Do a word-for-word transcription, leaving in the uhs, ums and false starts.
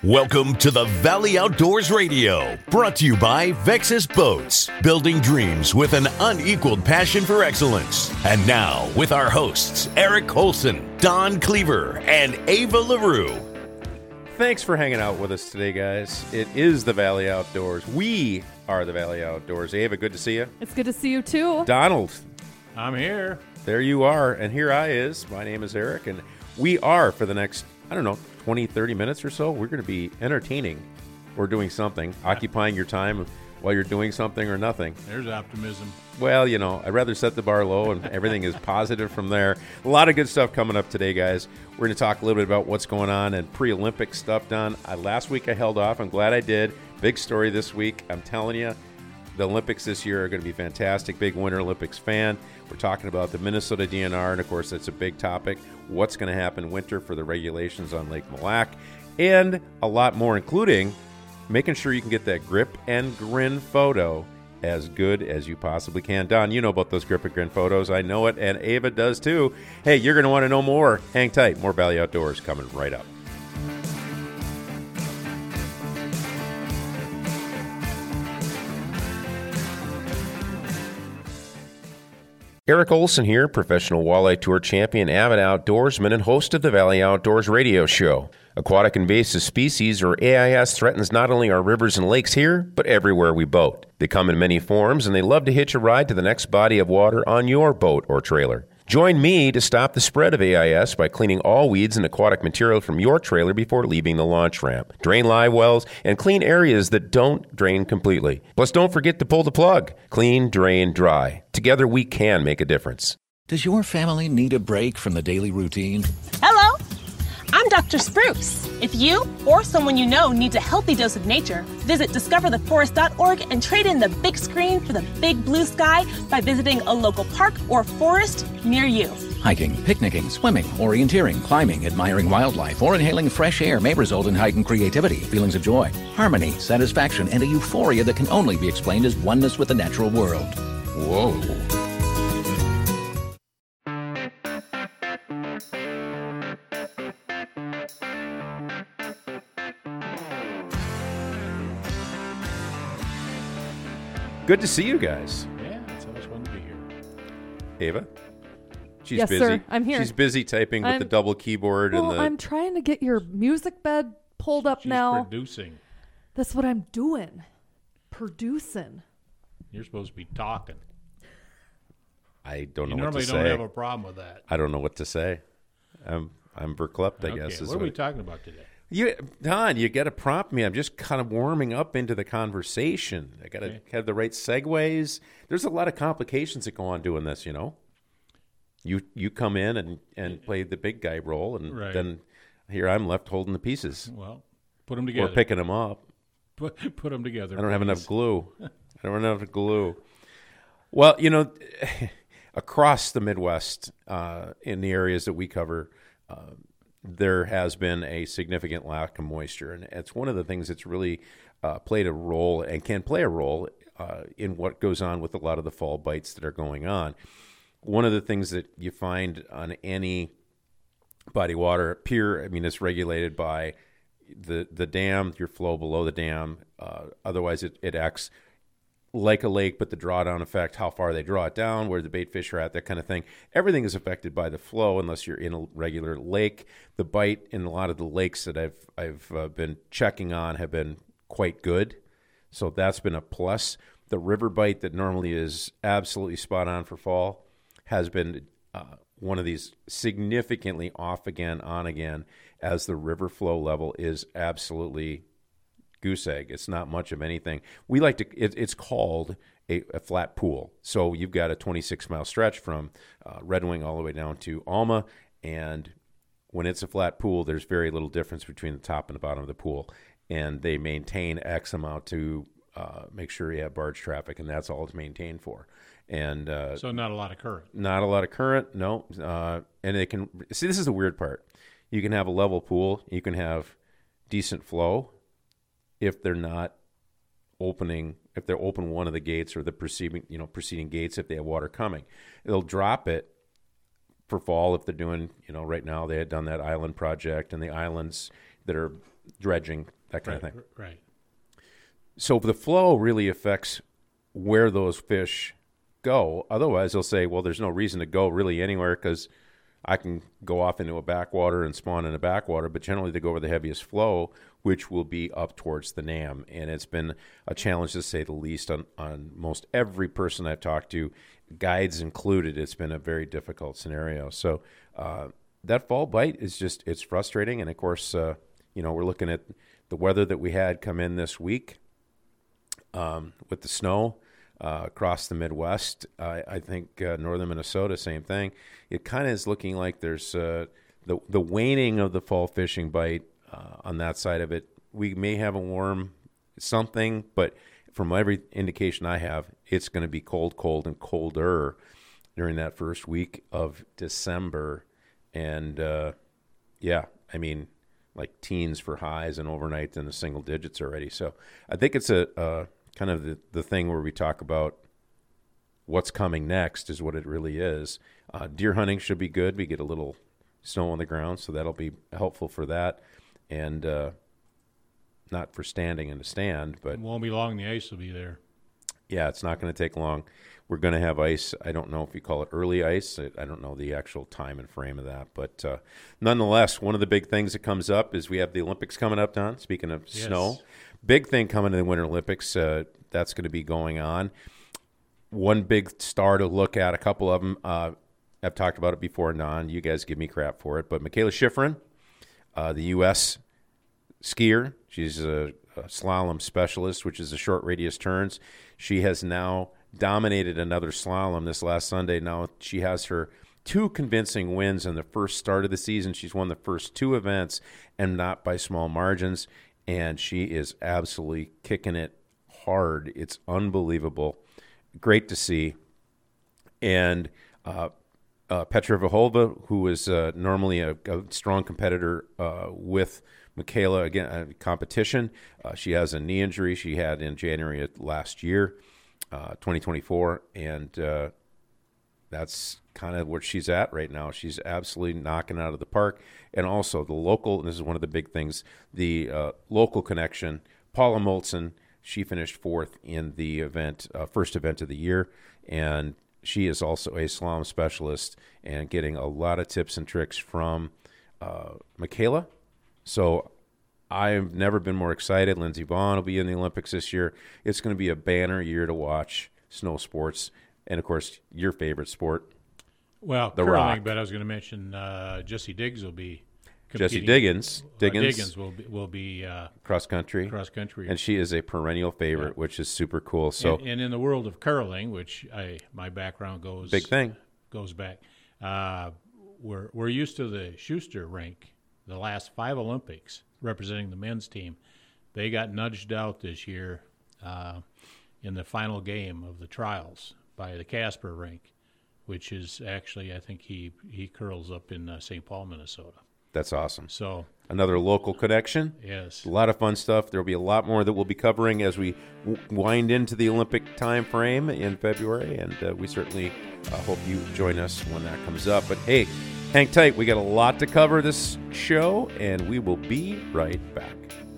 Welcome to the Valley Outdoors Radio, brought to you by Vexus Boats, building dreams with an unequaled passion for excellence. And now, with our hosts, Eric Holson, Don Cleaver, and Ava LaRue. Thanks for hanging out with us today, guys. It is the Valley Outdoors. We are the Valley Outdoors. Ava, good to see you. It's good to see you, too. Donald. I'm here. There you are. And here I is. My name is Eric, and we are, for the next, I don't know, twenty, thirty minutes or so, we're going to be entertaining or doing something, occupying your time while you're doing something or nothing. There's optimism. Well, you know, I'd rather set the bar low and everything is positive from there. A lot of good stuff coming up today, guys. We're going to talk a little bit about what's going on and pre-Olympic stuff done. I, last week I held off. I'm glad I did. Big story this week. I'm telling you, the Olympics this year are going to be fantastic. Big Winter Olympics fan. We're talking about the Minnesota D N R, and of course, that's a big topic. What's going to happen winter for the regulations on Lake Mille Lacs, and a lot more, including making sure you can get that grip and grin photo as good as you possibly can. Don, you know about those grip and grin photos. I know it, and Ava does too. Hey, you're going to want to know more. Hang tight. More Valley Outdoors coming right up. Eric Olson here, professional walleye tour champion, avid outdoorsman, and host of the Valley Outdoors Radio Show. Aquatic invasive species, or A I S, threatens not only our rivers and lakes here, but everywhere we boat. They come in many forms, and they love to hitch a ride to the next body of water on your boat or trailer. Join me to stop the spread of A I S by cleaning all weeds and aquatic material from your trailer before leaving the launch ramp. Drain live wells and clean areas that don't drain completely. Plus, don't forget to pull the plug. Clean, drain, dry. Together, we can make a difference. Does your family need a break from the daily routine? Hello, I'm Doctor Spruce. If you or someone you know needs a healthy dose of nature, visit discover the forest dot org and trade in the big screen for the big blue sky by visiting a local park or forest near you. Hiking, picnicking, swimming, orienteering, climbing, admiring wildlife, or inhaling fresh air may result in heightened creativity, feelings of joy, harmony, satisfaction, and a euphoria that can only be explained as oneness with the natural world. Whoa. Good to see you guys. Yeah, it's always fun to be here. Ava? She's Yes, busy. sir. I'm here. She's busy typing with I'm- the double keyboard Well, and the I'm trying to get your music bed pulled up She's now. producing. That's what I'm doing. Producing. You're supposed to be talking. I don't You know what normally to don't say. have a problem with that. I don't know what to say. I'm I'm verklempt, I okay, guess. Is what are we talking about today? You, Don, you got to prompt me. I'm just kind of warming up into the conversation. I got to Okay. have the right segues. There's a lot of complications that go on doing this, you know. You you come in and, and play the big guy role, and Right. then here I'm left holding the pieces Well, put them together. or picking them up. Put, put them together. I don't have please. enough glue. I don't have enough glue. Well, you know, across the Midwest, uh, in the areas that we cover, uh, there has been a significant lack of moisture, and it's one of the things that's really uh, played a role and can play a role uh, in what goes on with a lot of the fall bites that are going on. One of the things that you find on any body of water, pier, I mean, it's regulated by the the dam, your flow below the dam. Uh, otherwise, it, it acts like a lake, but the drawdown effect, how far they draw it down, where the bait fish are at, that kind of thing. Everything is affected by the flow unless you're in a regular lake. The bite in a lot of the lakes that I've I've uh, been checking on have been quite good, so that's been a plus. The river bite that normally is absolutely spot on for fall has been uh, one of these significantly off again, on again, as the river flow level is absolutely goose egg. It's not much of anything. We like to, it, it's called a, a flat pool. So you've got a twenty-six mile stretch from uh, Red Wing all the way down to Alma. And when it's a flat pool, there's very little difference between the top and the bottom of the pool. And they maintain X amount to uh, make sure you have barge traffic, and that's all it's maintained for. And uh, So not a lot of current. not a lot of current, no. Uh, and it can, see, this is the weird part. You can have a level pool, you can have decent flow if they're not opening, if they're open one of the gates or the preceding, you know, preceding gates, if they have water coming. They'll drop it for fall if they're doing, you know, right now they had done that island project, and the islands that are dredging that kind right, of thing. Right. So the flow really affects where those fish go. Otherwise, they'll say, well, there's no reason to go really anywhere because I can go off into a backwater and spawn in a backwater, but generally they go over the heaviest flow, which will be up towards the Nam. And it's been a challenge, to say the least, on, on most every person I've talked to, guides included. It's been a very difficult scenario. So uh, that fall bite is just, it's frustrating. And, of course, uh, you know, we're looking at the weather that we had come in this week um, with the snow. Uh, across the Midwest, I, I think uh, northern Minnesota, same thing. It kind of is looking like there's uh, the the waning of the fall fishing bite uh, on that side of it. We may have a warm something, but from every indication I have, it's going to be cold, cold, and colder during that first week of December. And uh, yeah, I mean, like teens for highs and overnight in the single digits already. So I think it's a, a kind of the, the thing where we talk about what's coming next is what it really is. Uh, deer hunting should be good. We get a little snow on the ground, so that'll be helpful for that. And uh, not for standing in the stand, but It won't be long. The ice will be there. yeah, it's not going to take long. We're going to have ice. I don't know if you call it early ice. I don't know the actual time and frame of that. But uh, nonetheless, one of the big things that comes up is we have the Olympics coming up, Don. Speaking of Yes. snow, big thing coming to the Winter Olympics. Uh, that's going to be going on. One big star to look at, a couple of them. Uh, I've talked about it before, Don. You guys give me crap for it. But Michaela Schifrin, uh, the U S skier, she's a, a slalom specialist, which is the short radius turns. She has now dominated another slalom this last Sunday. Now she has her two convincing wins in the first start of the season. She's won the first two events, and not by small margins, and she is absolutely kicking it hard. It's unbelievable. Great to see. And uh, uh, Petra Vahova, who is uh, normally a, a strong competitor uh, with Michaela, again, uh, competition. Uh, she has a knee injury she had in January of last year. Uh, twenty twenty-four, and uh, that's kind of where she's at right now. She's absolutely knocking out of the park. And also the local, and this is one of the big things, the uh, local connection. Paula Moltzen, she finished fourth in the event, uh, first event of the year, and she is also a slalom specialist and getting a lot of tips and tricks from uh, Michaela. So I've never been more excited. Lindsey Vaughn will be in the Olympics this year. It's going to be a banner year to watch snow sports. And, of course, your favorite sport, Well, The curling, Rock. but I was going to mention uh, Jesse Diggs will be Jesse competing. Diggins. Uh, Diggins, Diggins will be, will be uh, cross country. cross country. And she is a perennial favorite, Yeah. which is super cool. So, and, and in the world of curling, which I my background goes big thing. goes back. Uh, we're we're used to the Schuster rink. The last five Olympics representing the men's team, they got nudged out this year uh, in the final game of the trials by the Casper rink, which is actually, I think he he curls up in uh, Saint Paul, Minnesota. That's awesome. So Another local connection. yes, A lot of fun stuff. There will be a lot more that we'll be covering as we w- wind into the Olympic time frame in February, and uh, we certainly uh, hope you join us when that comes up. But hey, hang tight. We got a lot to cover this show, and we will be right back.